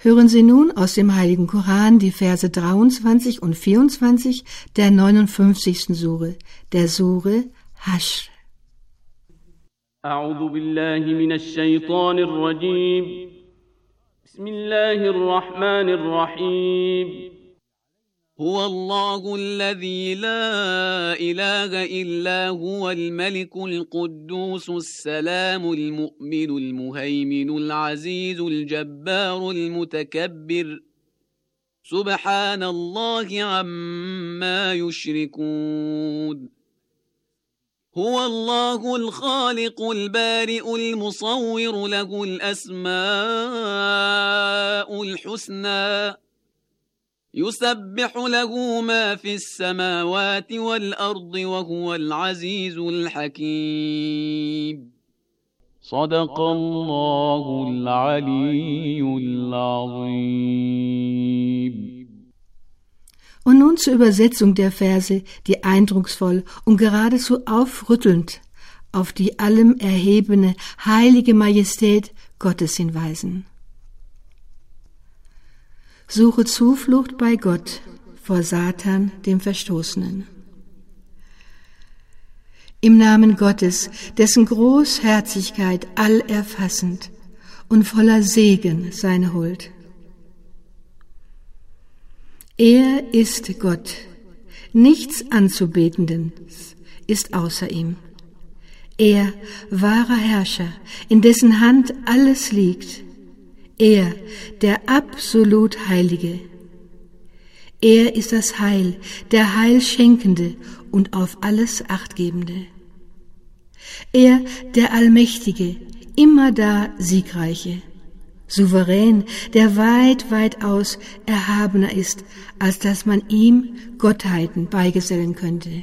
Hören Sie nun aus dem Heiligen Koran die Verse 23 und 24 der 59. Sure, der Sure Hashr. أعوذ بالله من الشيطان الرجيم بسم الله الرحمن الرحيم هو الله الذي لا إله إلا هو الملك القدوس السلام المؤمن المهيمن العزيز الجبار المتكبر سبحان الله عما يشركون هو الله الخالق البارئ المصور له الأسماء الحسنى يسبح له ما في السماوات والأرض وهو العزيز الحكيم صدق الله العلي العظيم. Und nun zur Übersetzung der Verse, die eindrucksvoll und geradezu aufrüttelnd auf die allem erhebene, heilige Majestät Gottes hinweisen. Suche Zuflucht bei Gott vor Satan, dem Verstoßenen. Im Namen Gottes, dessen Großherzigkeit allerfassend und voller Segen seine Huld. Er ist Gott, nichts Anzubetendes ist außer ihm. Er, wahrer Herrscher, in dessen Hand alles liegt. Er, der absolut Heilige. Er ist das Heil, der Heilschenkende und auf alles Achtgebende. Er, der Allmächtige, immerdar Siegreiche. Souverän, der weit, weitaus erhabener ist, als dass man ihm Gottheiten beigesellen könnte.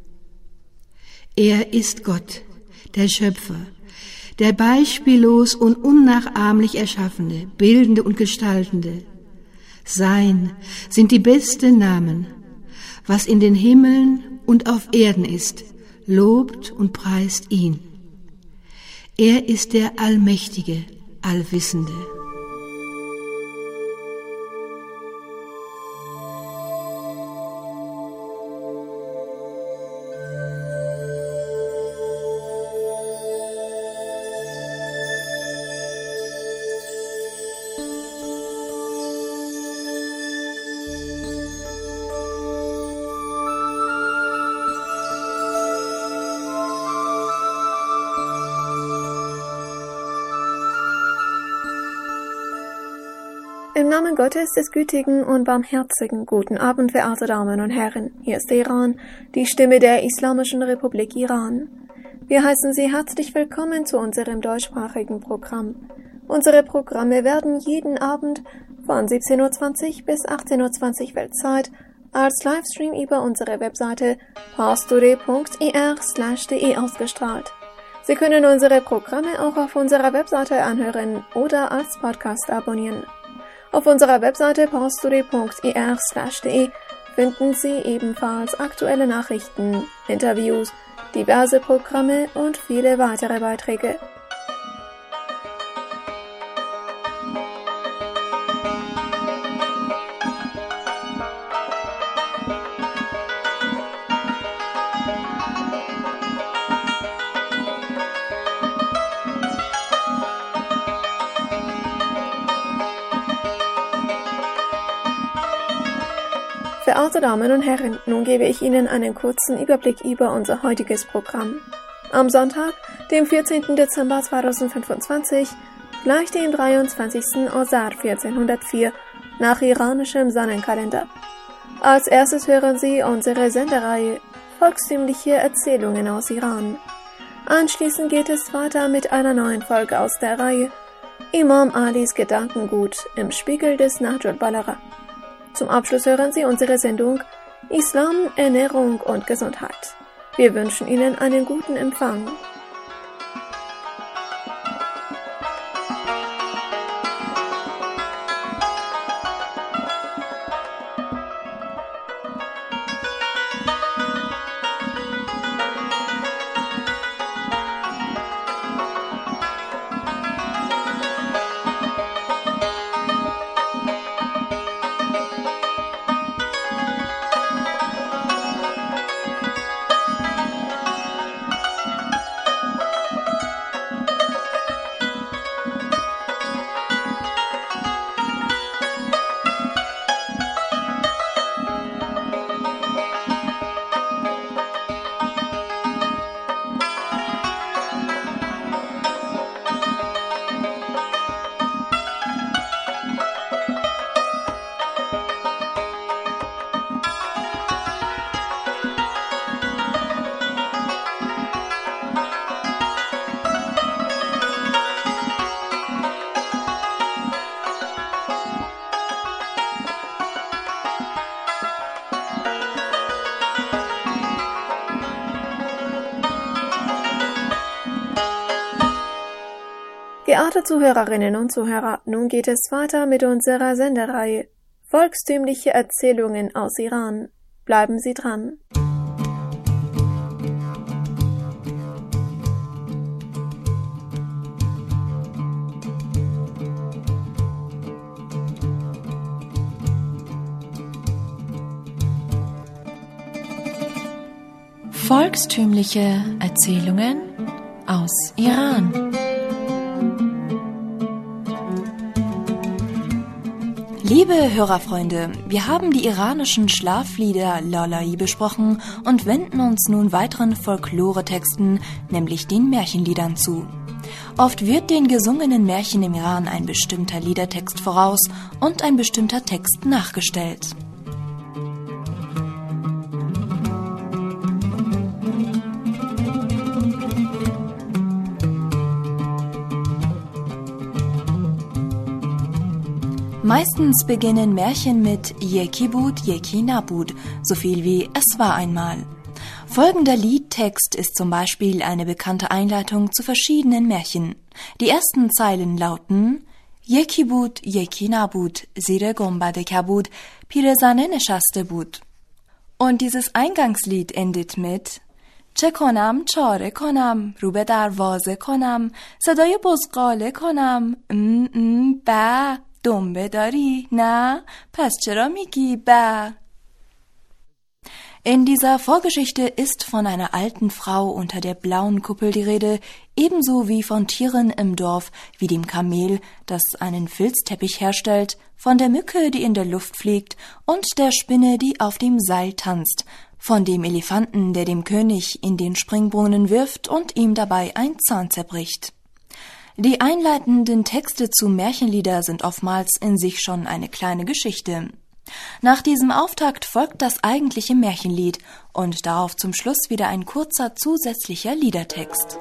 Er ist Gott, der Schöpfer, der beispiellos und unnachahmlich Erschaffende, Bildende und Gestaltende. Sein sind die besten Namen, was in den Himmeln und auf Erden ist, lobt und preist ihn. Er ist der Allmächtige, Allwissende. Im Namen Gottes, des gütigen und barmherzigen, guten Abend, verehrte Damen und Herren. Hier ist Iran, die Stimme der Islamischen Republik Iran. Wir heißen Sie herzlich willkommen zu unserem deutschsprachigen Programm. Unsere Programme werden jeden Abend von 17:20 bis 18:20 Weltzeit als Livestream über unsere Webseite parstoday.ir/de ausgestrahlt. Sie können unsere Programme auch auf unserer Webseite anhören oder als Podcast abonnieren. Auf unserer Webseite parstoday.ir/de finden Sie ebenfalls aktuelle Nachrichten, Interviews, diverse Programme und viele weitere Beiträge. Verehrte Damen und Herren, nun gebe ich Ihnen einen kurzen Überblick über unser heutiges Programm. Am Sonntag, dem 14. Dezember 2025, gleich dem 23. Asar 1404 nach iranischem Sonnenkalender. Als erstes hören Sie unsere Sendereihe Volkstümliche Erzählungen aus Iran. Anschließend geht es weiter mit einer neuen Folge aus der Reihe Imam Alis Gedankengut im Spiegel des Nahjul Balagha. Zum Abschluss hören Sie unsere Sendung Islam, Ernährung und Gesundheit. Wir wünschen Ihnen einen guten Empfang. Geehrte Zuhörerinnen und Zuhörer, nun geht es weiter mit unserer Sendereihe Volkstümliche Erzählungen aus Iran. Bleiben Sie dran. Volkstümliche Erzählungen aus Iran. Liebe Hörerfreunde, wir haben die iranischen Schlaflieder Lalai besprochen und wenden uns nun weiteren Folklore-Texten, nämlich den Märchenliedern zu. Oft wird den gesungenen Märchen im Iran ein bestimmter Liedertext voraus und ein bestimmter Text nachgestellt. Meistens beginnen Märchen mit Yeki bud, Yeki nabud, so viel wie es war einmal. Folgender Liedtext ist zum Beispiel eine bekannte Einleitung zu verschiedenen Märchen. Die ersten Zeilen lauten Yeki bud, Yeki nabud, zire gumbade kabud, pirezane neshaste bud. Und dieses Eingangslied endet mit چه کنم چاره کنم رو به دروازه کنم صدای بزغاله کنم با دنبه داری؟ نه؟ پس چرا میگی با؟ In dieser Vorgeschichte ist von einer alten Frau unter der blauen Kuppel die Rede, ebenso wie von Tieren im Dorf, wie dem Kamel, das einen Filzteppich herstellt, von der Mücke, die in der Luft fliegt, und der Spinne, die auf dem Seil tanzt, von dem Elefanten, der dem König in den Springbrunnen wirft und ihm dabei ein Zahn zerbricht. Die einleitenden Texte zu Märchenlieder sind oftmals in sich schon eine kleine Geschichte. Nach diesem Auftakt folgt das eigentliche Märchenlied und darauf zum Schluss wieder ein kurzer zusätzlicher Liedertext.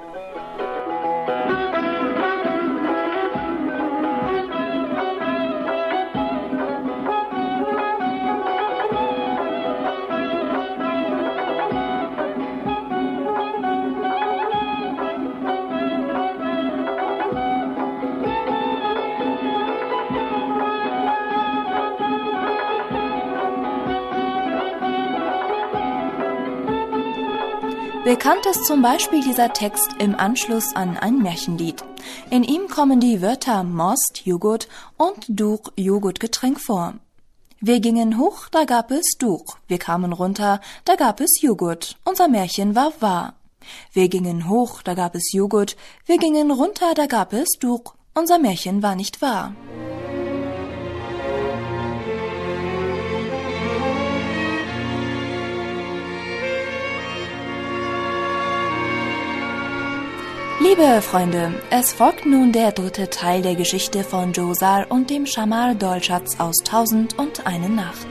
Bekannt ist zum Beispiel dieser Text im Anschluss an ein Märchenlied. In ihm kommen die Wörter Most, Joghurt und Duch, Joghurtgetränk vor. Wir gingen hoch, da gab es Duch. Wir kamen runter, da gab es Joghurt. Unser Märchen war wahr. Wir gingen hoch, da gab es Joghurt. Wir gingen runter, da gab es Duch. Unser Märchen war nicht wahr. Liebe Freunde, es folgt nun der dritte Teil der Geschichte von Djozar und dem Shamar Dolschatz aus 1001 Nacht.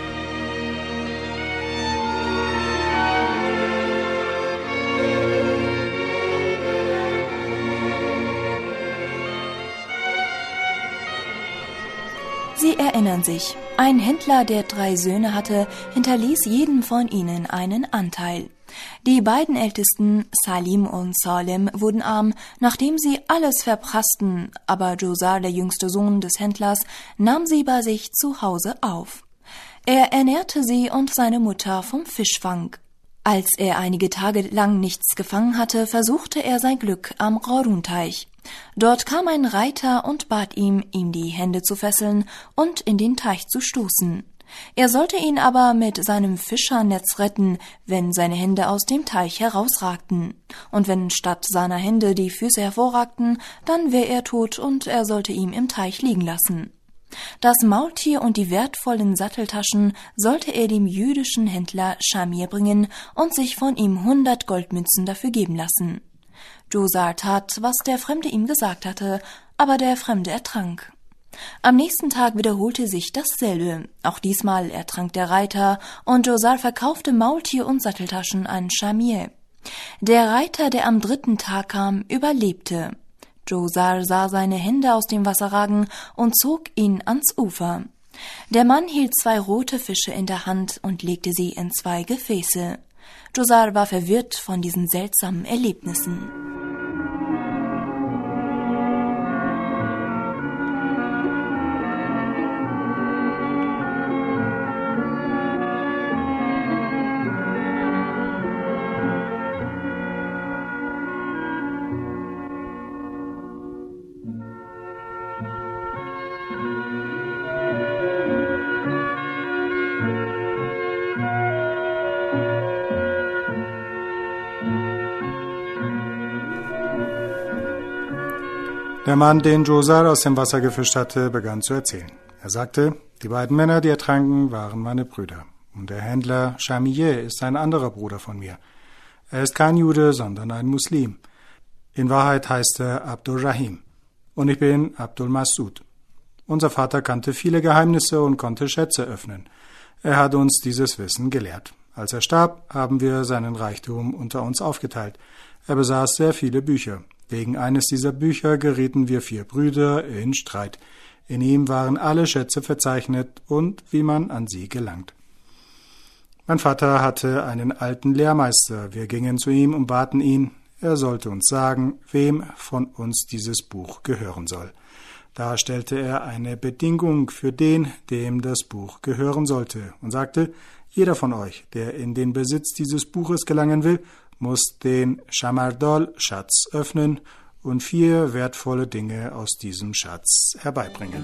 Sie erinnern sich, ein Händler, der 3 Söhne hatte, hinterließ jedem von ihnen einen Anteil. Die beiden Ältesten, Salim und Salem, wurden arm, nachdem sie alles verprassten, aber Djozar, der jüngste Sohn des Händlers, nahm sie bei sich zu Hause auf. Er ernährte sie und seine Mutter vom Fischfang. Als er einige Tage lang nichts gefangen hatte, versuchte er sein Glück am Rarun-Teich. Dort kam ein Reiter und bat ihm die Hände zu fesseln und in den Teich zu stoßen. Er sollte ihn aber mit seinem Fischernetz retten, wenn seine Hände aus dem Teich herausragten. Und wenn statt seiner Hände die Füße hervorragten, dann wäre er tot und er sollte ihn im Teich liegen lassen. Das Maultier und die wertvollen Satteltaschen sollte er dem jüdischen Händler Shamir bringen und sich von ihm 100 Goldmünzen dafür geben lassen. Djozar tat, was der Fremde ihm gesagt hatte, aber der Fremde ertrank. Am nächsten Tag wiederholte sich dasselbe. Auch diesmal ertrank der Reiter und Djozar verkaufte Maultier und Satteltaschen an Shamir. Der Reiter, der am 3. Tag kam, überlebte. Djozar sah seine Hände aus dem Wasser ragen und zog ihn ans Ufer. Der Mann hielt 2 rote Fische in der Hand und legte sie in 2 Gefäße. Djozar war verwirrt von diesen seltsamen Erlebnissen. Der Mann, den Djosar aus dem Wasser gefischt hatte, begann zu erzählen. Er sagte, die beiden Männer, die ertranken, waren meine Brüder. Und der Händler Shamieh ist ein anderer Bruder von mir. Er ist kein Jude, sondern ein Muslim. In Wahrheit heißt er Abdurrahim. Und ich bin Abdul Masud. Unser Vater kannte viele Geheimnisse und konnte Schätze öffnen. Er hat uns dieses Wissen gelehrt. Als er starb, haben wir seinen Reichtum unter uns aufgeteilt. Er besaß sehr viele Bücher. Wegen eines dieser Bücher gerieten wir 4 Brüder in Streit. In ihm waren alle Schätze verzeichnet und wie man an sie gelangt. Mein Vater hatte einen alten Lehrmeister. Wir gingen zu ihm und baten ihn, er sollte uns sagen, wem von uns dieses Buch gehören soll. Da stellte er eine Bedingung für den, dem das Buch gehören sollte, und sagte, jeder von euch, der in den Besitz dieses Buches gelangen will, muss den Shamardal-Schatz öffnen und 4 wertvolle Dinge aus diesem Schatz herbeibringen.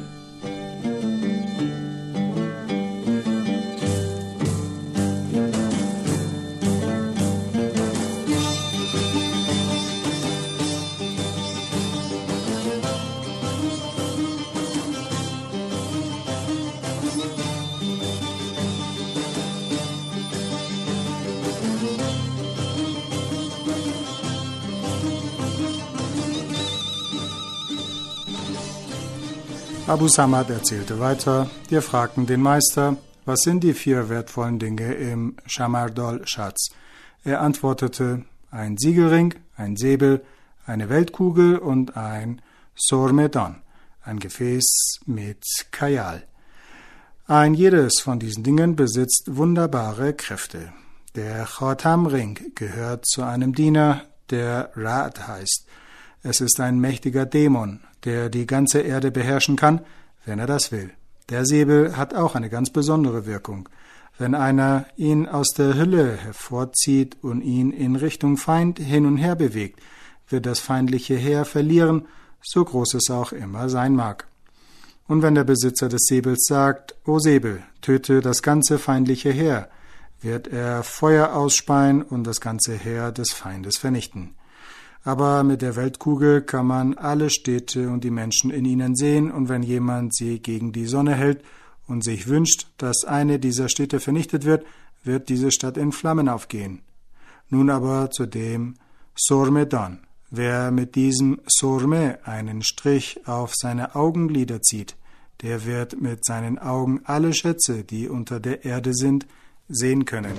Abu Samad erzählte weiter, wir fragten den Meister, was sind die 4 wertvollen Dinge im Shamardal-Schatz? Er antwortete, ein Siegelring, ein Säbel, eine Weltkugel und ein Sormedan, ein Gefäß mit Kajal. Ein jedes von diesen Dingen besitzt wunderbare Kräfte. Der Khatam-Ring gehört zu einem Diener, der Ra'd heißt. Es ist ein mächtiger Dämon, der die ganze Erde beherrschen kann, wenn er das will. Der Säbel hat auch eine ganz besondere Wirkung. Wenn einer ihn aus der Hülle hervorzieht und ihn in Richtung Feind hin und her bewegt, wird das feindliche Heer verlieren, so groß es auch immer sein mag. Und wenn der Besitzer des Säbels sagt, O Säbel, töte das ganze feindliche Heer, wird er Feuer ausspeien und das ganze Heer des Feindes vernichten. Aber mit der Weltkugel kann man alle Städte und die Menschen in ihnen sehen, und wenn jemand sie gegen die Sonne hält und sich wünscht, dass eine dieser Städte vernichtet wird, wird diese Stadt in Flammen aufgehen. Nun aber zu dem Sormedan. Wer mit diesem Sorme einen Strich auf seine Augenlider zieht, der wird mit seinen Augen alle Schätze, die unter der Erde sind, sehen können.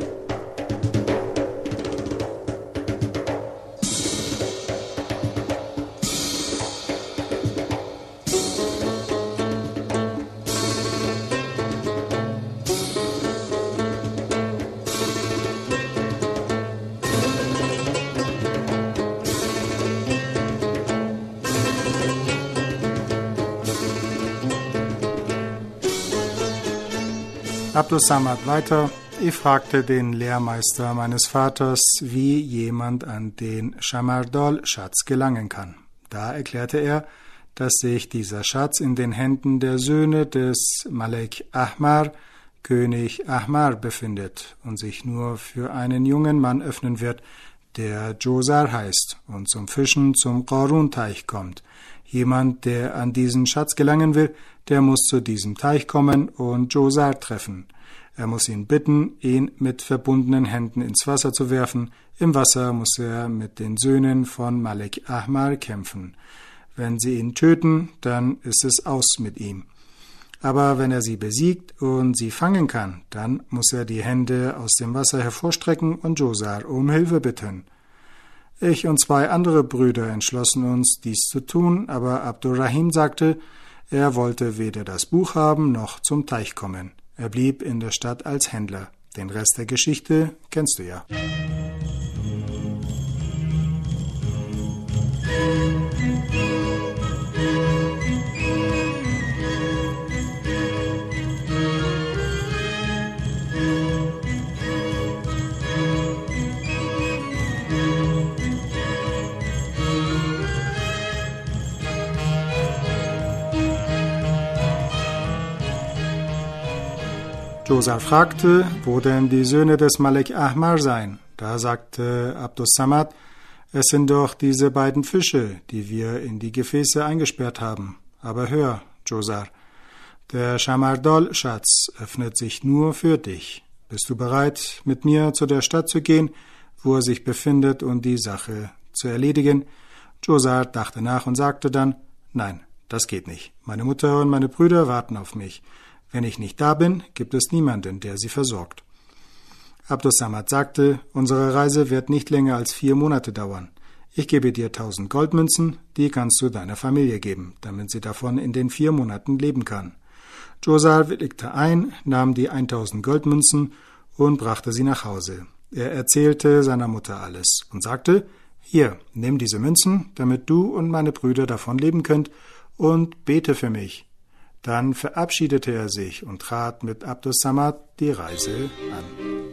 Abdus Samad weiter, ich fragte den Lehrmeister meines Vaters, wie jemand an den Shamardal-Schatz gelangen kann. Da erklärte er, dass sich dieser Schatz in den Händen der Söhne des Malik Ahmar, König Ahmar, befindet und sich nur für einen jungen Mann öffnen wird, der Djosar heißt und zum Fischen zum Qarun-Teich kommt. Jemand, der an diesen Schatz gelangen will, der muss zu diesem Teich kommen und Djosar treffen. Er muss ihn bitten, ihn mit verbundenen Händen ins Wasser zu werfen. Im Wasser muss er mit den Söhnen von Malik Ahmar kämpfen. Wenn sie ihn töten, dann ist es aus mit ihm. Aber wenn er sie besiegt und sie fangen kann, dann muss er die Hände aus dem Wasser hervorstrecken und Djosar um Hilfe bitten. Ich und 2 andere Brüder entschlossen uns, dies zu tun, aber Abdurrahim sagte, er wollte weder das Buch haben noch zum Teich kommen. Er blieb in der Stadt als Händler. Den Rest der Geschichte kennst du ja. Djosar fragte, wo denn die Söhne des Malik Ahmar seien. Da sagte Abdus Samad, Es sind doch diese beiden Fische, die wir in die Gefäße eingesperrt haben. Aber hör, Djosar, der Shamardal-Schatz öffnet sich nur für dich. Bist du bereit, mit mir zu der Stadt zu gehen, wo er sich befindet, und die Sache zu erledigen? Djosar dachte nach und sagte dann, nein, das geht nicht. Meine Mutter und meine Brüder warten auf mich. Wenn ich nicht da bin, gibt es niemanden, der sie versorgt. Abdus Samad sagte, unsere Reise wird nicht länger als 4 Monate dauern. Ich gebe dir 1000 Goldmünzen, die kannst du deiner Familie geben, damit sie davon in den 4 Monaten leben kann. Djosar willigte ein, nahm die 1000 Goldmünzen und brachte sie nach Hause. Er erzählte seiner Mutter alles und sagte, hier, nimm diese Münzen, damit du und meine Brüder davon leben könnt, und bete für mich. Dann verabschiedete er sich und trat mit Abdus Samad die Reise an.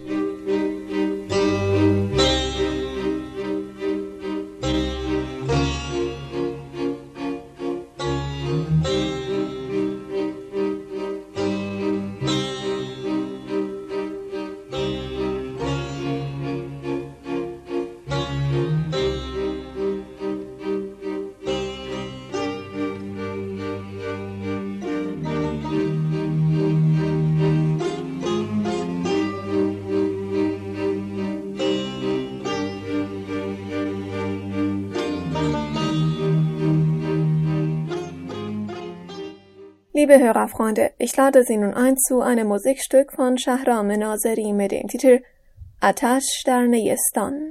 Liebe Hörerfreunde, ich lade Sie nun ein zu einem Musikstück von Shahram Nazeri mit dem Titel Atash dar Neyestan.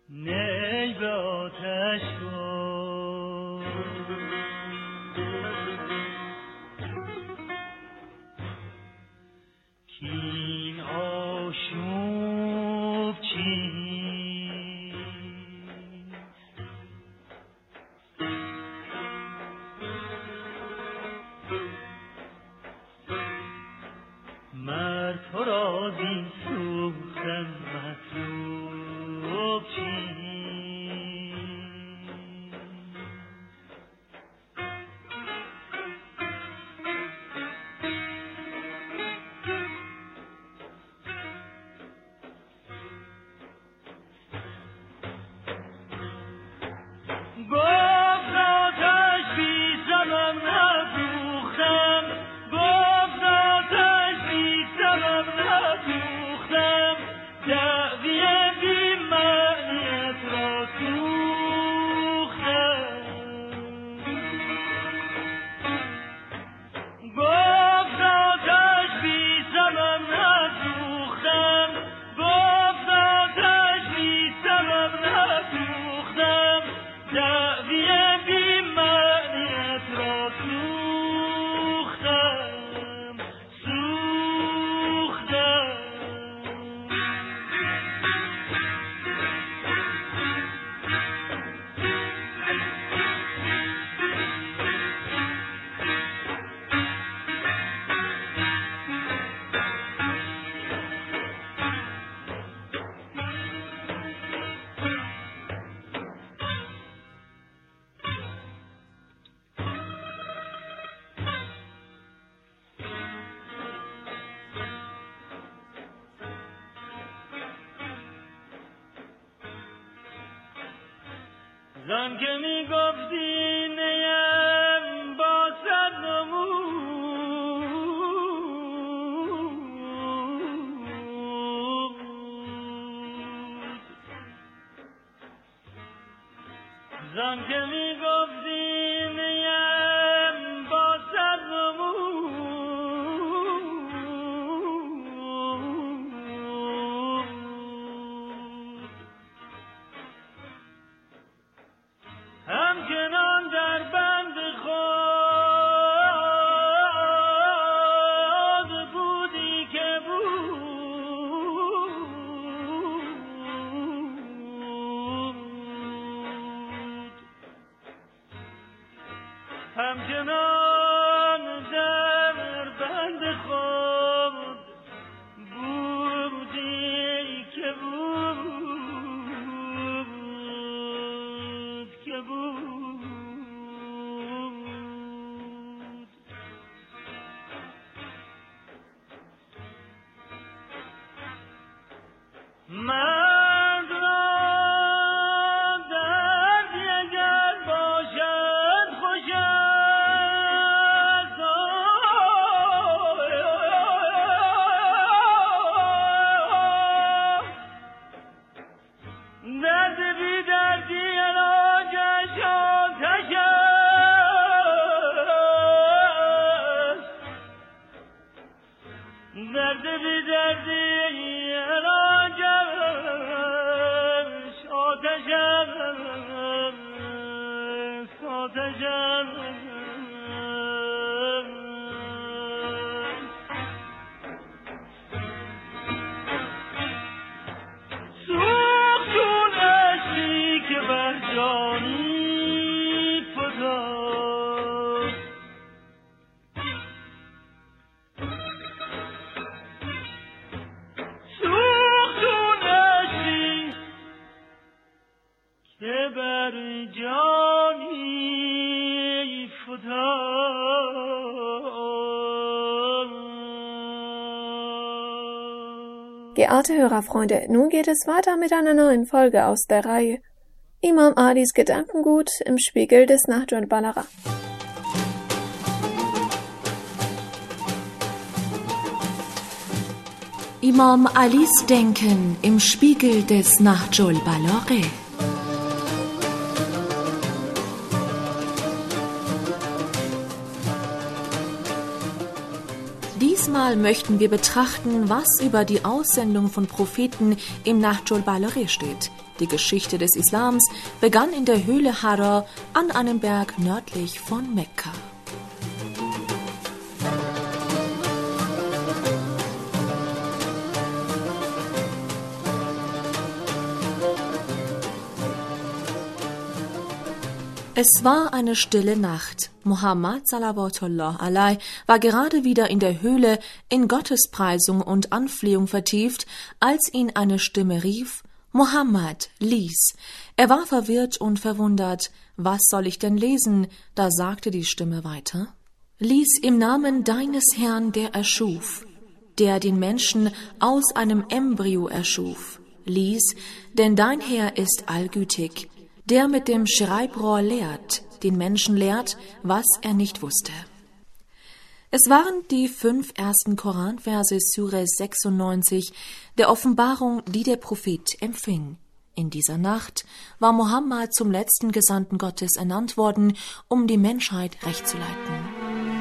نی به آتش کن زان که می گفتی نیم با صد نمود زان که می گفتی نیم با صد نمود همچنان در بند خود بودی که بود همچنان در بند خود بودی که مرد را دردی اگر باشد خوش است درد بی دردی علاجش آتش است درد بی دردی Geehrte Hörerfreunde, nun geht es weiter mit einer neuen Folge aus der Reihe Imam Alis Gedankengut im Spiegel des Nahjul Balagha. Imam Alis Denken im Spiegel des Nahjul Balagha. Diesmal möchten wir betrachten, was über die Aussendung von Propheten im Nahjul Balagha steht. Die Geschichte des Islams begann in der Höhle Hara an einem Berg nördlich von Mekka. Es war eine stille Nacht. Muhammad salawatullah alai war gerade wieder in der Höhle in Gottespreisung und Anflehung vertieft, als ihn eine Stimme rief: Muhammad, lies. Er war verwirrt und verwundert. Was soll ich denn lesen? Da sagte die Stimme weiter: Lies im Namen deines Herrn, der erschuf, der den Menschen aus einem Embryo erschuf. Lies, denn dein Herr ist allgütig, der mit dem Schreibrohr lehrt, den Menschen lehrt, was er nicht wusste. Es waren die 5 ersten Koranverse Sure 96 der Offenbarung, die der Prophet empfing. In dieser Nacht war Mohammed zum letzten Gesandten Gottes ernannt worden, um die Menschheit recht zu leiten.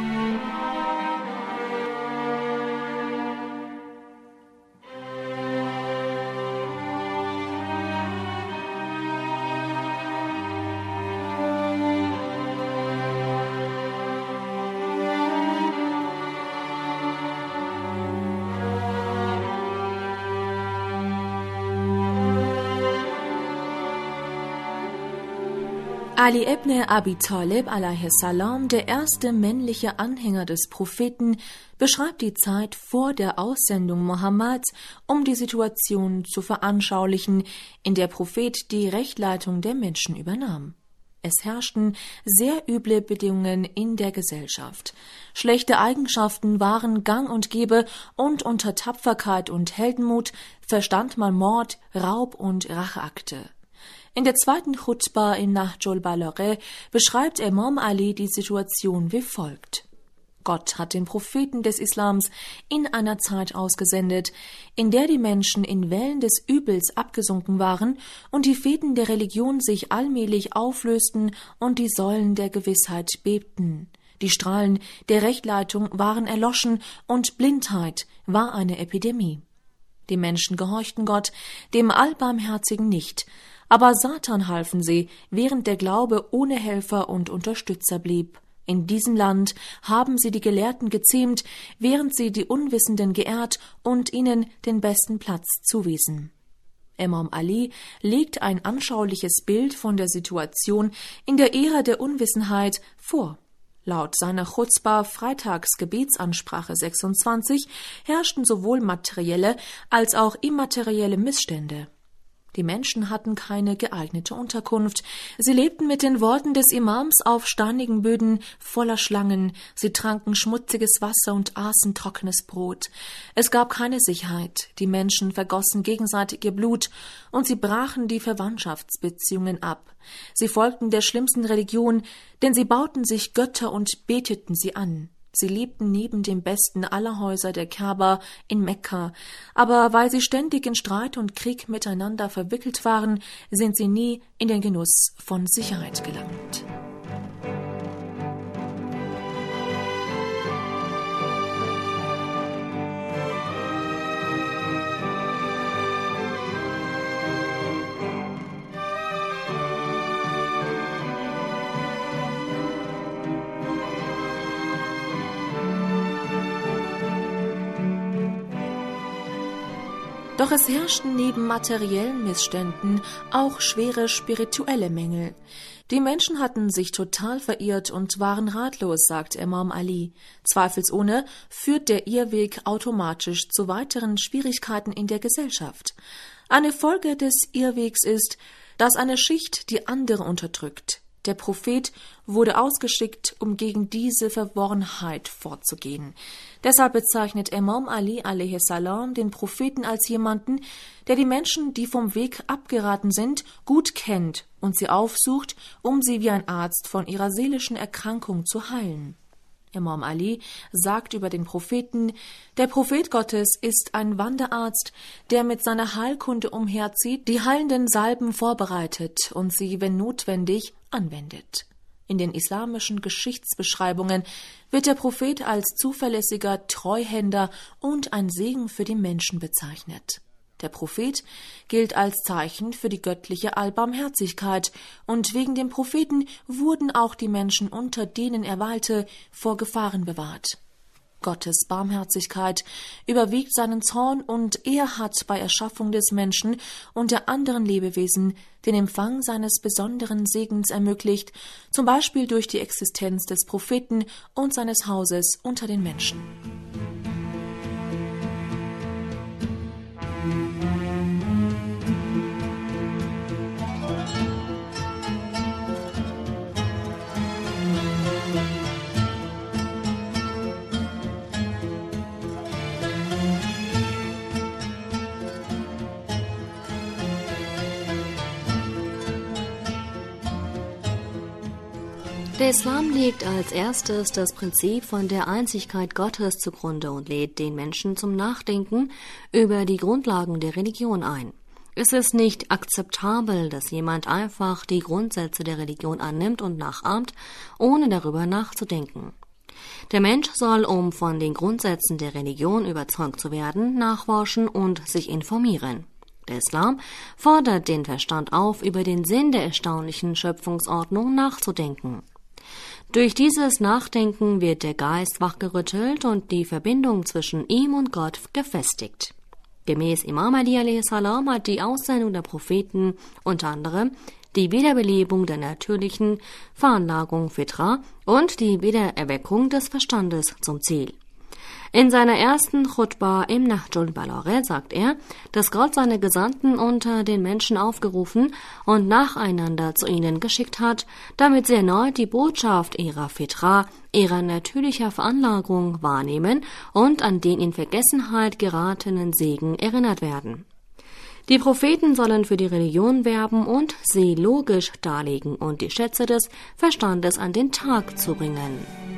Ali ibn Abi Talib a.s., der erste männliche Anhänger des Propheten, beschreibt die Zeit vor der Aussendung Mohammeds, um die Situation zu veranschaulichen, in der Prophet die Rechtleitung der Menschen übernahm. Es herrschten sehr üble Bedingungen in der Gesellschaft. Schlechte Eigenschaften waren gang und gäbe und unter Tapferkeit und Heldenmut verstand man Mord, Raub und Racheakte. In der zweiten Khutba im Nahjul Balagha beschreibt Imam Ali die Situation wie folgt. Gott hat den Propheten des Islams in einer Zeit ausgesendet, in der die Menschen in Wellen des Übels abgesunken waren und die Fäden der Religion sich allmählich auflösten und die Säulen der Gewissheit bebten. Die Strahlen der Rechtleitung waren erloschen und Blindheit war eine Epidemie. Die Menschen gehorchten Gott, dem Allbarmherzigen nicht, aber Satan halfen sie, während der Glaube ohne Helfer und Unterstützer blieb. In diesem Land haben sie die Gelehrten gezähmt, während sie die Unwissenden geehrt und ihnen den besten Platz zuwiesen. Imam Ali legt ein anschauliches Bild von der Situation in der Ära der Unwissenheit vor. Laut seiner Chutzpah-Freitagsgebetsansprache 26 herrschten sowohl materielle als auch immaterielle Missstände. Die Menschen hatten keine geeignete Unterkunft. Sie lebten mit den Worten des Imams auf steinigen Böden voller Schlangen. Sie tranken schmutziges Wasser und aßen trockenes Brot. Es gab keine Sicherheit. Die Menschen vergossen gegenseitig ihr Blut und sie brachen die Verwandtschaftsbeziehungen ab. Sie folgten der schlimmsten Religion, denn sie bauten sich Götter und beteten sie an. Sie lebten neben dem besten aller Häuser der Kaaba in Mekka, aber weil sie ständig in Streit und Krieg miteinander verwickelt waren, sind sie nie in den Genuss von Sicherheit gelangt. Doch es herrschten neben materiellen Missständen auch schwere spirituelle Mängel. Die Menschen hatten sich total verirrt und waren ratlos, sagt Imam Ali. Zweifelsohne führt der Irrweg automatisch zu weiteren Schwierigkeiten in der Gesellschaft. Eine Folge des Irrwegs ist, dass eine Schicht die andere unterdrückt. Der Prophet wurde ausgeschickt, um gegen diese Verworrenheit vorzugehen. Deshalb bezeichnet Imam Ali a.s. den Propheten als jemanden, der die Menschen, die vom Weg abgeraten sind, gut kennt und sie aufsucht, um sie wie ein Arzt von ihrer seelischen Erkrankung zu heilen. Imam Ali sagt über den Propheten, der Prophet Gottes ist ein Wanderarzt, der mit seiner Heilkunde umherzieht, die heilenden Salben vorbereitet und sie, wenn notwendig, anwendet. In den islamischen Geschichtsbeschreibungen wird der Prophet als zuverlässiger Treuhänder und ein Segen für die Menschen bezeichnet. Der Prophet gilt als Zeichen für die göttliche Allbarmherzigkeit, und wegen dem Propheten wurden auch die Menschen, unter denen er weilte, vor Gefahren bewahrt. Gottes Barmherzigkeit überwiegt seinen Zorn, und er hat bei Erschaffung des Menschen und der anderen Lebewesen den Empfang seines besonderen Segens ermöglicht, zum Beispiel durch die Existenz des Propheten und seines Hauses unter den Menschen. Der Islam legt als erstes das Prinzip von der Einzigkeit Gottes zugrunde und lädt den Menschen zum Nachdenken über die Grundlagen der Religion ein. Es ist nicht akzeptabel, dass jemand einfach die Grundsätze der Religion annimmt und nachahmt, ohne darüber nachzudenken. Der Mensch soll, um von den Grundsätzen der Religion überzeugt zu werden, nachforschen und sich informieren. Der Islam fordert den Verstand auf, über den Sinn der erstaunlichen Schöpfungsordnung nachzudenken. Durch dieses Nachdenken wird der Geist wachgerüttelt und die Verbindung zwischen ihm und Gott gefestigt. Gemäß Imam Ali a.s. hat die Aussendung der Propheten unter anderem die Wiederbelebung der natürlichen Veranlagung Fitra und die Wiedererweckung des Verstandes zum Ziel. In seiner ersten Chutba im Nahjul Balagha sagt er, dass Gott seine Gesandten unter den Menschen aufgerufen und nacheinander zu ihnen geschickt hat, damit sie erneut die Botschaft ihrer Fitra, ihrer natürlicher Veranlagung wahrnehmen und an den in Vergessenheit geratenen Segen erinnert werden. Die Propheten sollen für die Religion werben und sie logisch darlegen und die Schätze des Verstandes an den Tag zu bringen.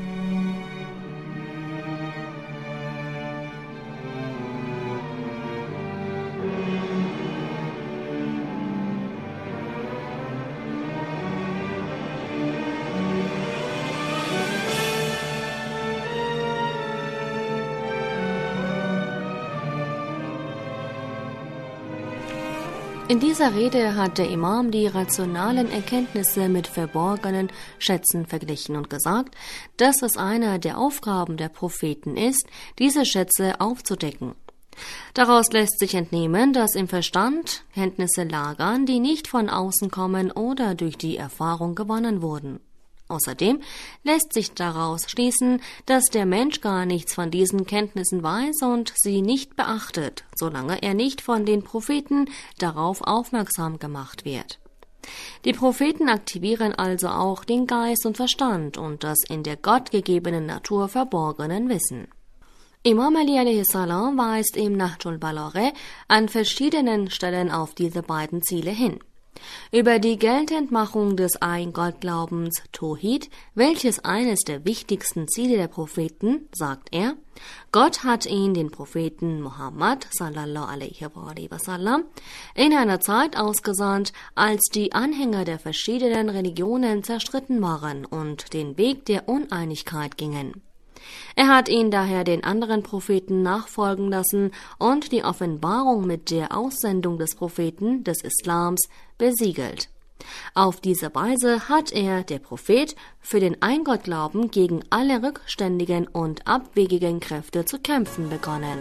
In dieser Rede hat der Imam die rationalen Erkenntnisse mit verborgenen Schätzen verglichen und gesagt, dass es einer der Aufgaben der Propheten ist, diese Schätze aufzudecken. Daraus lässt sich entnehmen, dass im Verstand Kenntnisse lagern, die nicht von außen kommen oder durch die Erfahrung gewonnen wurden. Außerdem lässt sich daraus schließen, dass der Mensch gar nichts von diesen Kenntnissen weiß und sie nicht beachtet, solange er nicht von den Propheten darauf aufmerksam gemacht wird. Die Propheten aktivieren also auch den Geist und Verstand und das in der gottgegebenen Natur verborgenen Wissen. Imam Ali a.s. weist im Nahjul Balagha an verschiedenen Stellen auf diese beiden Ziele hin. Über die Geltendmachung des Ein-Gott-Glaubens Tawhid, welches eines der wichtigsten Ziele der Propheten, sagt er, Gott hat ihn, den Propheten Muhammad sallallahu alaihi wasallam, in einer Zeit ausgesandt, als die Anhänger der verschiedenen Religionen zerstritten waren und den Weg der Uneinigkeit gingen. Er hat ihn daher den anderen Propheten nachfolgen lassen und die Offenbarung mit der Aussendung des Propheten des Islams besiegelt. Auf diese Weise hat er, der Prophet, für den Eingottglauben gegen alle rückständigen und abwegigen Kräfte zu kämpfen begonnen.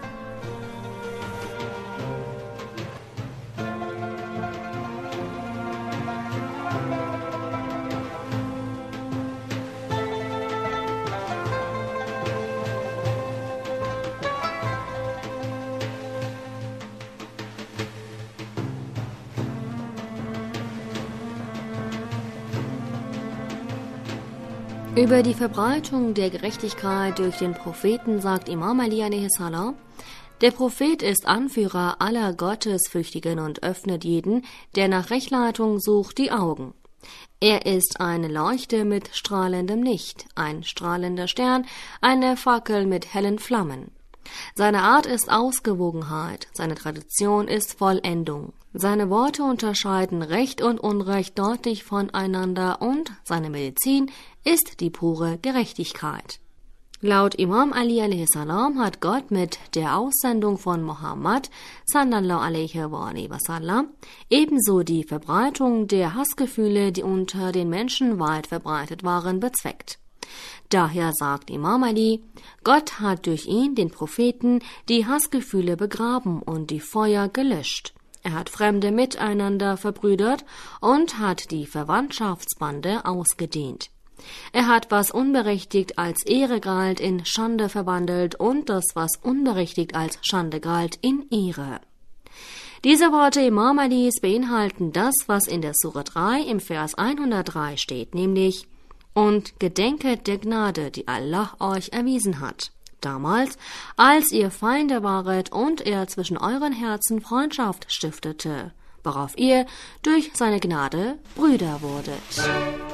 Über die Verbreitung der Gerechtigkeit durch den Propheten sagt Imam Ali a.s. Der Prophet ist Anführer aller Gottesfürchtigen und öffnet jeden, der nach Rechtleitung sucht, die Augen. Er ist eine Leuchte mit strahlendem Licht, ein strahlender Stern, eine Fackel mit hellen Flammen. Seine Art ist Ausgewogenheit, seine Tradition ist Vollendung. Seine Worte unterscheiden Recht und Unrecht deutlich voneinander und seine Medizin ist die pure Gerechtigkeit. Laut Imam Ali a.s. hat Gott mit der Aussendung von Muhammad sallallahu alaihi wasallam ebenso die Verbreitung der Hassgefühle, die unter den Menschen weit verbreitet waren, bezweckt. Daher sagt Imam Ali, Gott hat durch ihn, den Propheten, die Hassgefühle begraben und die Feuer gelöscht. Er hat Fremde miteinander verbrüdert und hat die Verwandtschaftsbande ausgedehnt. Er hat, was unberechtigt als Ehre galt, in Schande verwandelt und das, was unberechtigt als Schande galt, in Ehre. Diese Worte Imam Alis beinhalten das, was in der Sure 3 im Vers 103 steht, nämlich und gedenket der Gnade, die Allah euch erwiesen hat. Damals, als ihr Feinde waret und er zwischen euren Herzen Freundschaft stiftete, worauf ihr durch seine Gnade Brüder wurdet.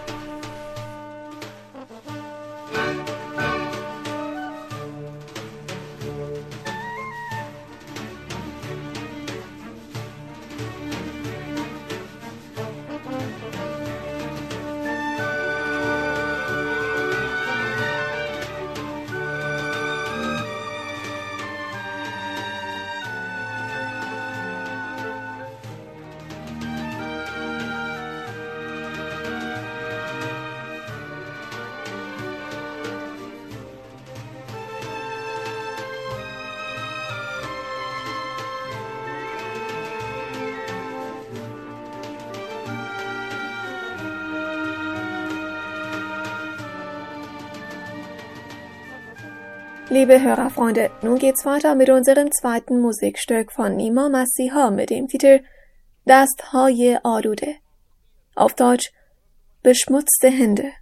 Liebe Hörerfreunde, nun geht's weiter mit unserem zweiten Musikstück von Imam Masihah mit dem Titel Dastهای آلوده. Auf Deutsch beschmutzte Hände.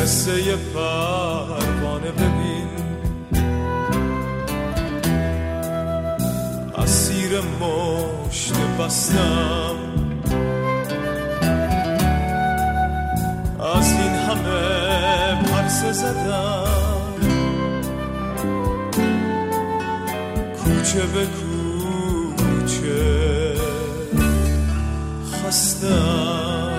قصه ی پروانه ببین، اسیر مشت بستم، از این همه پرسه زدم، کوچه به کوچه خستم.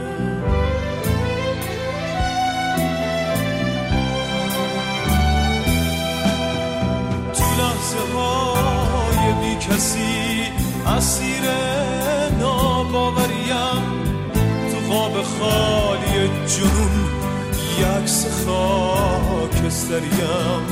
تو لحظه های بی کسی اسیر ناباوریم، تو خواب خالی جنون یکس خاکستریم.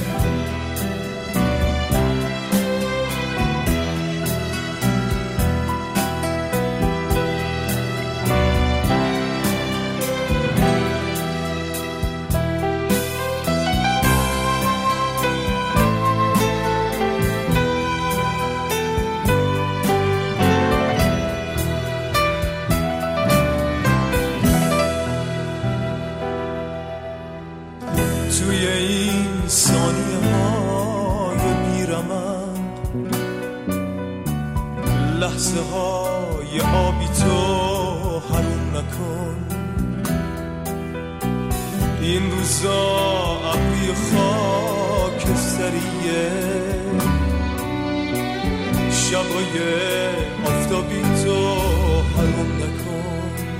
توی این ثانیه های بیرمند، لحظه های آبی تو حروم نکن. این روزا ابری خاکستریه، شبای آفتابی تو حروم نکن.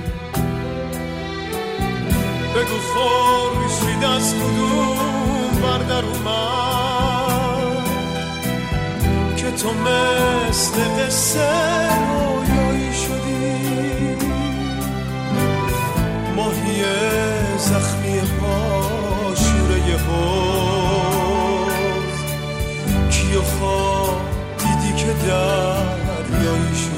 بگو خورشید از کدوم بردر اومد که تو مثل قصه رویایی شدی. ماهی زخمی پاشوره حوض، کیو خواب دیدی که دریایی شدی.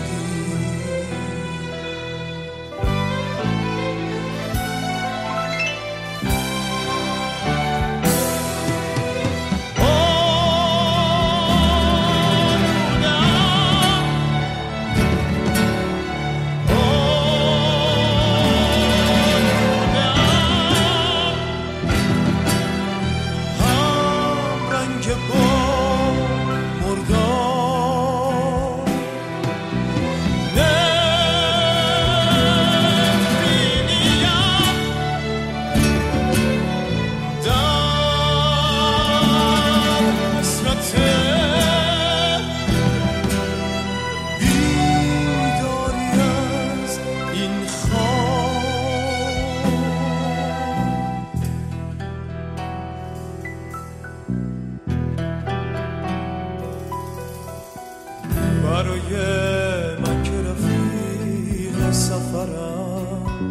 برای من که رفیق سفرم،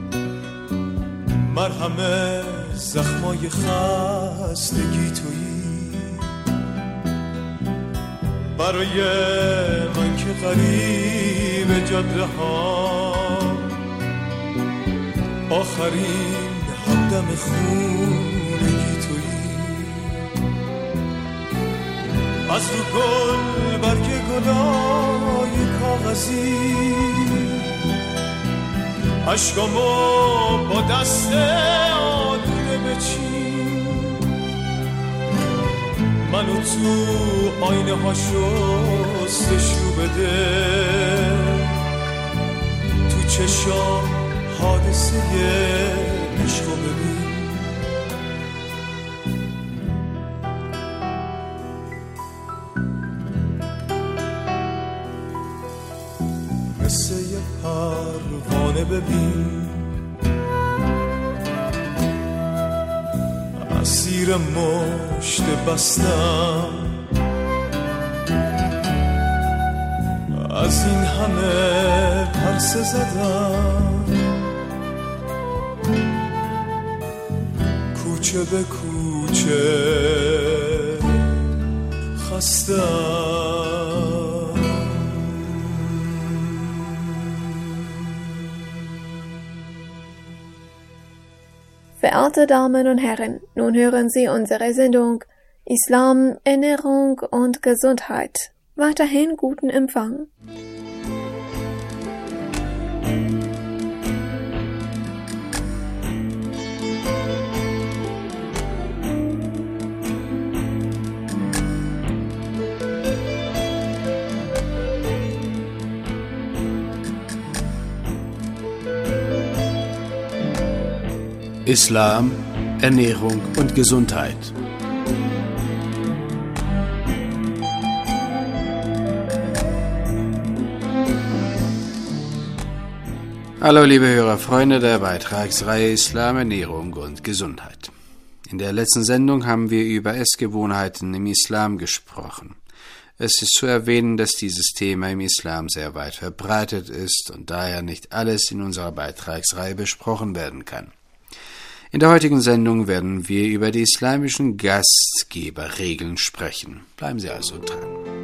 مرهم زخمای خستگی تویی. برای من که غریب جاده ها، آخرین همدم خونگی تویی. از رو گل برگ گلای کاغذی، عشقامو با دست آلوده بچین. منو تو آینه ها شستشو بده، تو چشام حادثه عشقو ببین. قصه ی پروانه ببین، اسیر مشت بستم، از این همه پرسه زدم، کوچه به کوچه خستم. Verehrte Damen und Herren, nun hören Sie unsere Sendung Islam, Ernährung und Gesundheit. Weiterhin guten Empfang. Islam, Ernährung und Gesundheit. Hallo liebe Hörer, Freunde der Beitragsreihe Islam, Ernährung und Gesundheit. In der letzten Sendung haben wir über Essgewohnheiten im Islam gesprochen. Es ist zu erwähnen, dass dieses Thema im Islam sehr weit verbreitet ist und daher nicht alles in unserer Beitragsreihe besprochen werden kann. In der heutigen Sendung werden wir über die islamischen Gastgeberregeln sprechen. Bleiben Sie also dran.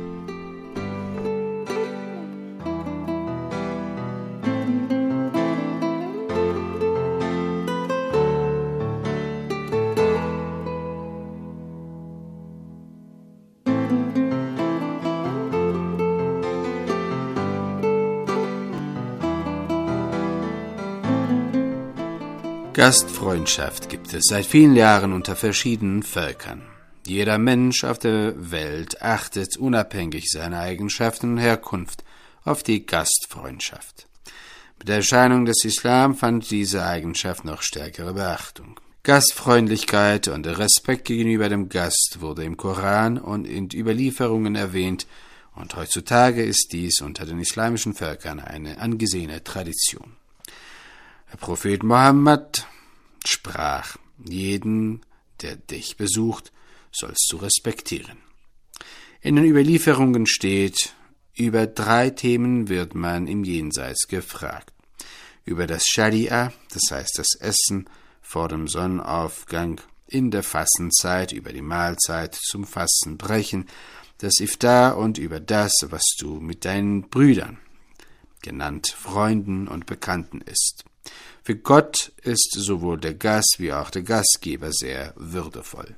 Gastfreundschaft gibt es seit vielen Jahren unter verschiedenen Völkern. Jeder Mensch auf der Welt achtet unabhängig seiner Eigenschaften und Herkunft auf die Gastfreundschaft. Mit der Erscheinung des Islam fand diese Eigenschaft noch stärkere Beachtung. Gastfreundlichkeit und Respekt gegenüber dem Gast wurde im Koran und in Überlieferungen erwähnt, und heutzutage ist dies unter den islamischen Völkern eine angesehene Tradition. Der Prophet Mohammed sprach: Jeden, der dich besucht, sollst du respektieren. In den Überlieferungen steht, über 3 Themen wird man im Jenseits gefragt. Über das Scharia, das heißt das Essen vor dem Sonnenaufgang, in der Fastenzeit, über die Mahlzeit zum Fastenbrechen, das Iftar und über das, was du mit deinen Brüdern, genannt Freunden und Bekannten, isst. Für Gott ist sowohl der Gast wie auch der Gastgeber sehr würdevoll.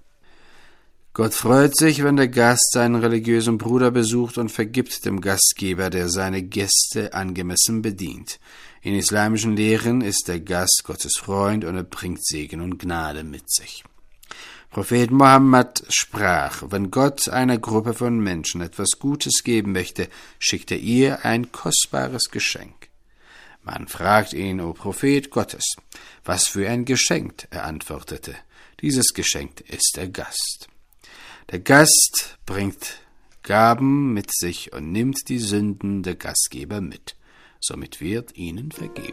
Gott freut sich, wenn der Gast seinen religiösen Bruder besucht und vergibt dem Gastgeber, der seine Gäste angemessen bedient. In islamischen Lehren ist der Gast Gottes Freund und er bringt Segen und Gnade mit sich. Prophet Mohammed sprach: Wenn Gott einer Gruppe von Menschen etwas Gutes geben möchte, schickt er ihr ein kostbares Geschenk. Man fragt ihn: O Prophet Gottes, was für ein Geschenk? Er antwortete: Dieses Geschenk ist der Gast. Der Gast bringt Gaben mit sich und nimmt die Sünden der Gastgeber mit. Somit wird ihnen vergeben.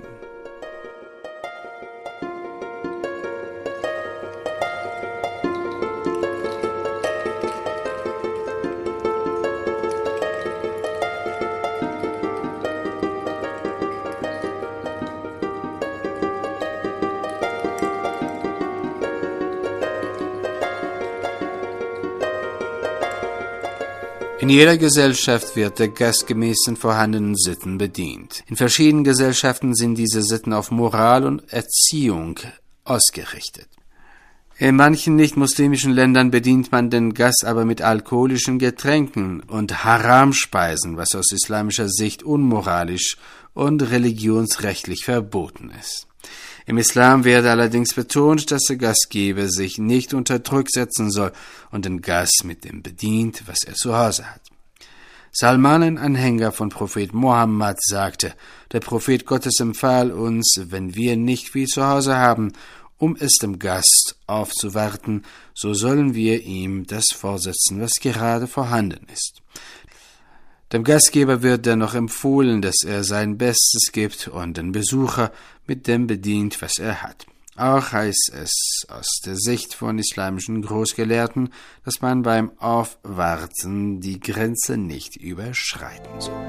In jeder Gesellschaft wird der Gast gemäß den vorhandenen Sitten bedient. In verschiedenen Gesellschaften sind diese Sitten auf Moral und Erziehung ausgerichtet. In manchen nicht-muslimischen Ländern bedient man den Gast aber mit alkoholischen Getränken und Haramspeisen, was aus islamischer Sicht unmoralisch und religionsrechtlich verboten ist. Im Islam wird allerdings betont, dass der Gastgeber sich nicht unter Druck setzen soll und den Gast mit dem bedient, was er zu Hause hat. Salman, ein Anhänger von Prophet Mohammed, sagte: Der Prophet Gottes empfahl uns, wenn wir nicht viel zu Hause haben, um es dem Gast aufzuwarten, so sollen wir ihm das vorsetzen, was gerade vorhanden ist. Dem Gastgeber wird dennoch empfohlen, dass er sein Bestes gibt und den Besucher mit dem bedient, was er hat. Auch heißt es aus der Sicht von islamischen Großgelehrten, dass man beim Aufwarten die Grenze nicht überschreiten soll.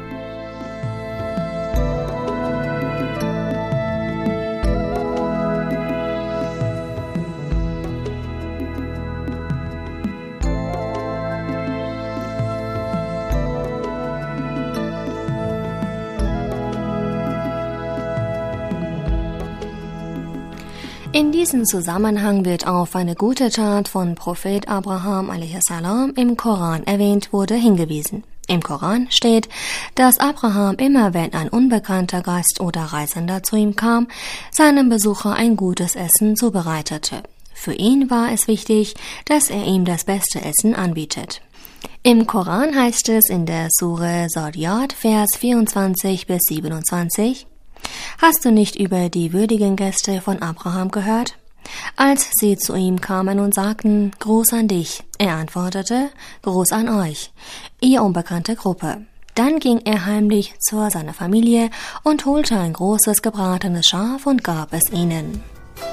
In diesem Zusammenhang wird auf eine gute Tat von Prophet Abraham a.s. im Koran erwähnt wurde hingewiesen. Im Koran steht, dass Abraham immer, wenn ein unbekannter Gast oder Reisender zu ihm kam, seinem Besucher ein gutes Essen zubereitete. Für ihn war es wichtig, dass er ihm das beste Essen anbietet. Im Koran heißt es in der Sure Zariyat, Vers 24 bis 27: Hast du nicht über die würdigen Gäste von Abraham gehört? Als sie zu ihm kamen und sagten, Gruß an dich, er antwortete, Gruß an euch, ihr unbekannte Gruppe. Dann ging er heimlich zu seiner Familie und holte ein großes gebratenes Schaf und gab es ihnen.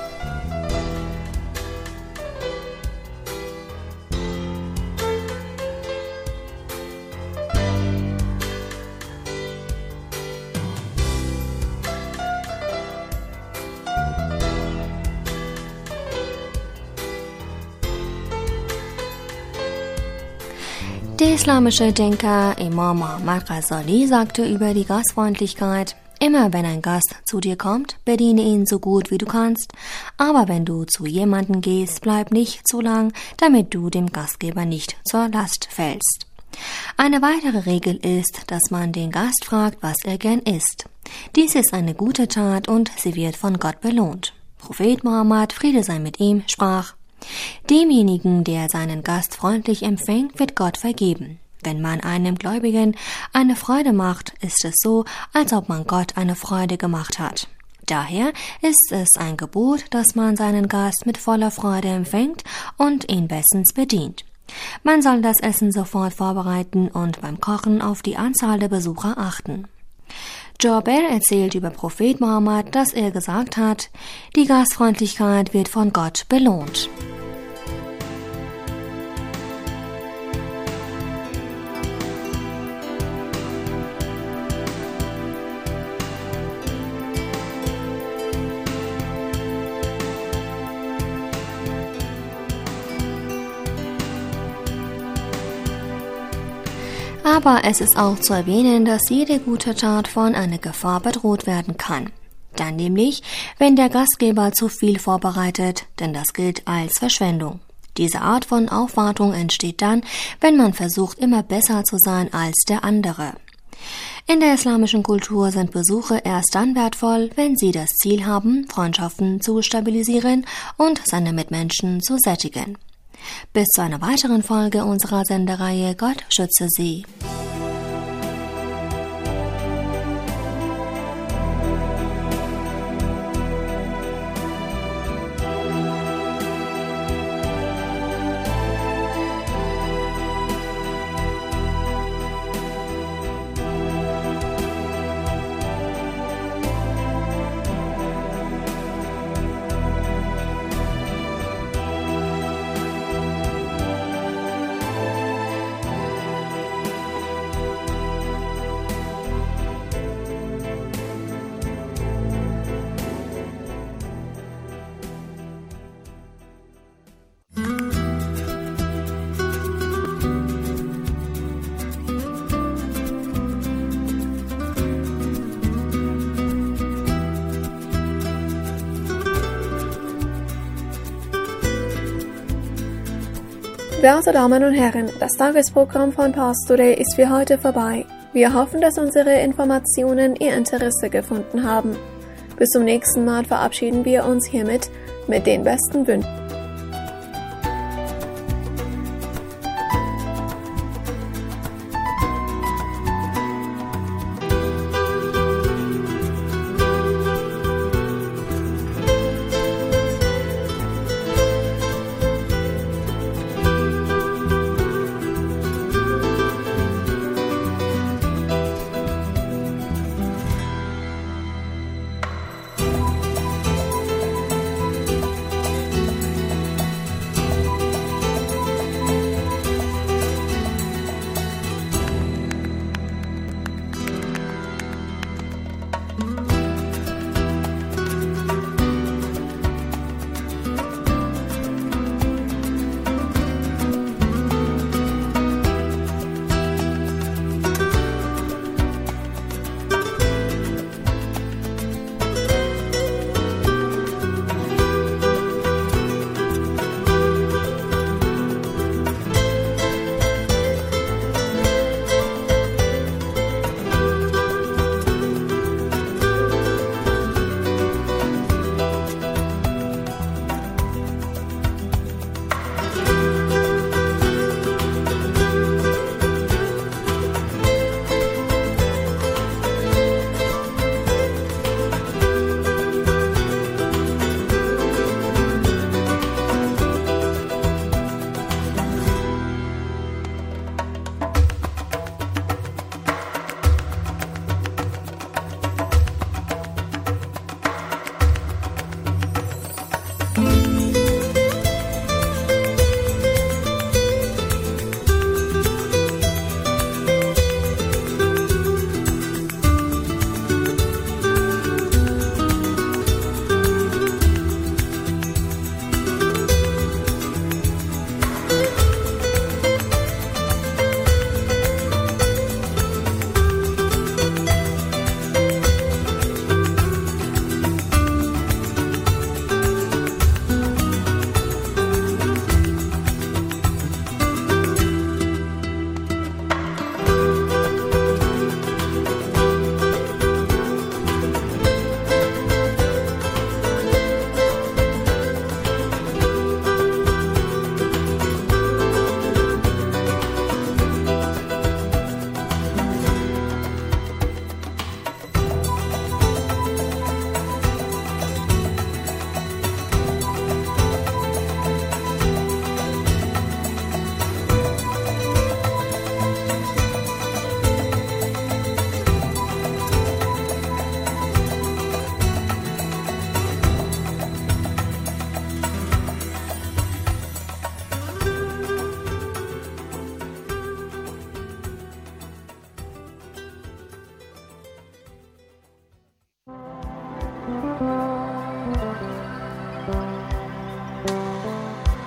Der islamische Denker Imam Muhammad Ghazali sagte über die Gastfreundlichkeit, immer wenn ein Gast zu dir kommt, bediene ihn so gut wie du kannst, aber wenn du zu jemandem gehst, bleib nicht zu lang, damit du dem Gastgeber nicht zur Last fällst. Eine weitere Regel ist, dass man den Gast fragt, was er gern isst. Dies ist eine gute Tat und sie wird von Gott belohnt. Prophet Mohammed, Friede sei mit ihm, sprach, demjenigen, der seinen Gast freundlich empfängt, wird Gott vergeben. Wenn man einem Gläubigen eine Freude macht, ist es so, als ob man Gott eine Freude gemacht hat. Daher ist es ein Gebot, dass man seinen Gast mit voller Freude empfängt und ihn bestens bedient. Man soll das Essen sofort vorbereiten und beim Kochen auf die Anzahl der Besucher achten. Jabir erzählt über Prophet Mohammed, dass er gesagt hat, die Gastfreundlichkeit wird von Gott belohnt. Aber es ist auch zu erwähnen, dass jede gute Tat von einer Gefahr bedroht werden kann. Dann nämlich, wenn der Gastgeber zu viel vorbereitet, denn das gilt als Verschwendung. Diese Art von Aufwartung entsteht dann, wenn man versucht, immer besser zu sein als der andere. In der islamischen Kultur sind Besuche erst dann wertvoll, wenn sie das Ziel haben, Freundschaften zu stabilisieren und seine Mitmenschen zu sättigen. Bis zu einer weiteren Folge unserer Sendereihe Gott schütze Sie. Werte Damen und Herren, das Tagesprogramm von Pastore ist für heute vorbei. Wir hoffen, dass unsere Informationen Ihr Interesse gefunden haben. Bis zum nächsten Mal verabschieden wir uns hiermit mit den besten Wünschen.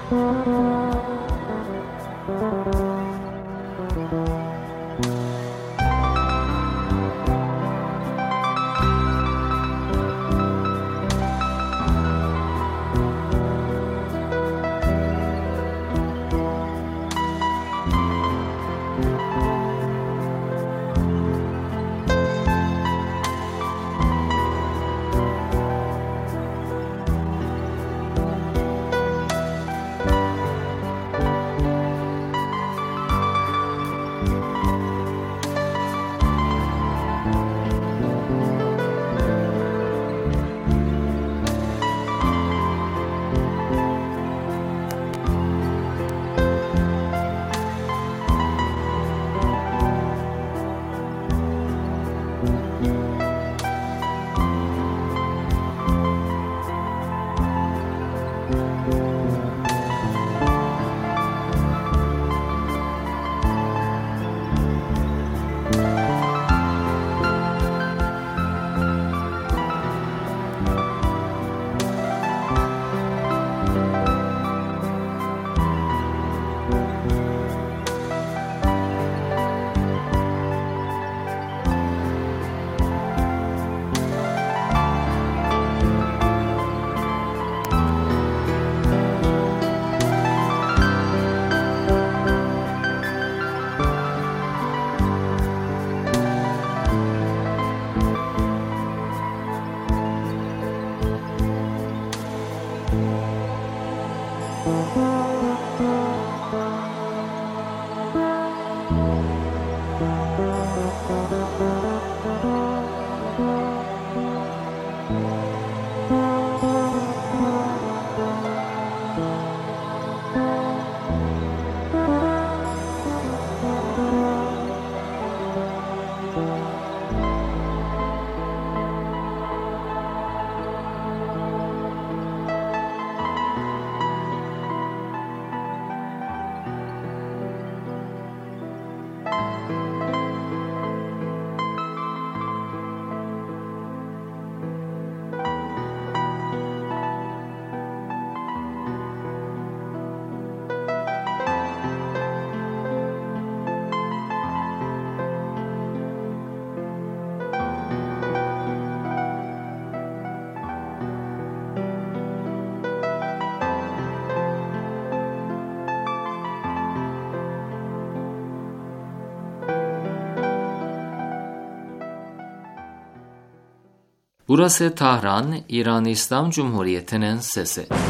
Burası Tahran, İran İslam Cumhuriyeti'nin sesi.